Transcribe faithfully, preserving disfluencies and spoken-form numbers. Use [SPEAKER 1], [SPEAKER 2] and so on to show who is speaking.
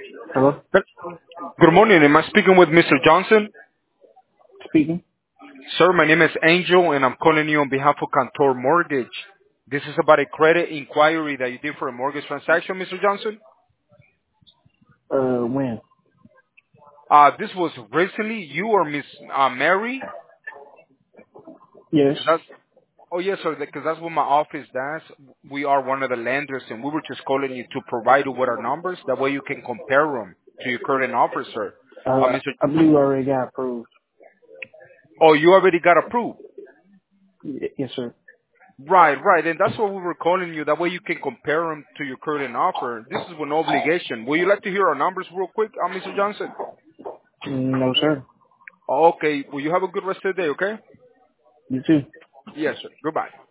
[SPEAKER 1] Hello?
[SPEAKER 2] Good morning. Am I speaking with Mister Johnson?
[SPEAKER 1] Speaking.
[SPEAKER 2] Sir, my name is Angel, and I'm calling you on behalf of Cantor Mortgage. This is about a credit inquiry that you did for a mortgage transaction, Mister Johnson.
[SPEAKER 1] Uh, when?
[SPEAKER 2] Uh, this was recently. You or Miss uh, Mary?
[SPEAKER 1] Yes.
[SPEAKER 2] 'Cause That's, oh, yes, sir, because that's what my office does. We are one of the lenders, and we were just calling you to provide you with our numbers. That way you can compare them to your current offer, sir. Uh,
[SPEAKER 1] Uh,
[SPEAKER 2] Mister
[SPEAKER 1] I believe I already got approved.
[SPEAKER 2] Oh, you already got approved.
[SPEAKER 1] Y- yes, sir.
[SPEAKER 2] Right, right, and that's what we were calling you. That way you can compare them to your current offer. This is with no obligation. Would you like to hear our numbers real quick, uh, Mister Johnson?
[SPEAKER 1] No, sir.
[SPEAKER 2] Okay, well, you have a good rest of the day, okay?
[SPEAKER 1] You too.
[SPEAKER 2] Yes, sir. Goodbye.